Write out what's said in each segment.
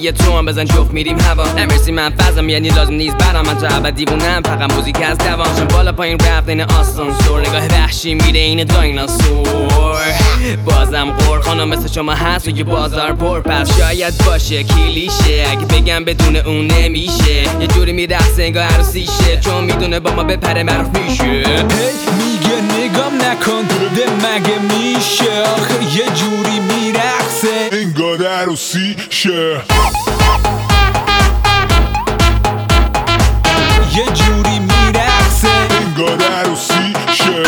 روی تو هم بزن جفت میریم هوا. نمیرسی من فضم یعنی لازم نیست برام، من تا ابد دیوونم فقط موزیک از دوام. چون بالا پایین رفت این آسانسور، نگاه وحشی میره این دایناسور. بازم قور خانم مثل شما هست و یه بازار پر، پس شاید باشه کلیشه اگه بگم بدون اون نمیشه. یه جوری میرقصه انگار عروسیشه، چون میدونه با ما بپره معروف میشه. میگه نگام نکن ده مگه میشه، آخه یه جوری میرقصه انگار عروسیشه. یه جوری میرقصه انگار عروسیشه.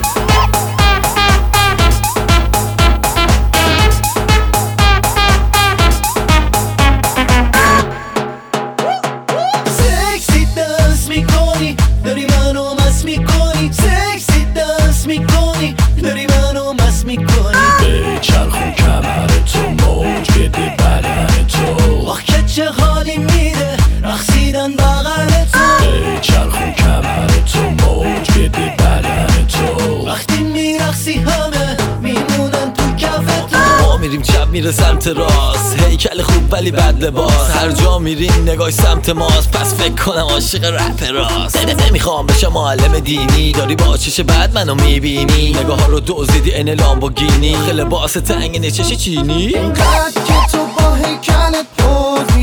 سکسی دنس میکنی داری منو مست میکنی، سکسی دنس میکنی داری منو مست میکنی. بچرخون کمرتو موج بده بدن تو، آخ که چه حالی میده رقصیدن بغل تو. بچرخون کمرتو موج بده بدن تو، وقتی میرقصی همه میمونن تو کف تو. ما میریم چپ میره سمت راست، هیکل خوب ولی بد لباس، هر جا میریم نگاه سمت ماست، پس فکر کنم عاشق رپ راست. نمیخوام بشم معلم دینی، داری با چش بد منو میبینی، نگاه ها رو دزدیدی این لامبورگینی، خیلی لباس تنگ چش چینی. اینقدر که تو با هیکلت پوز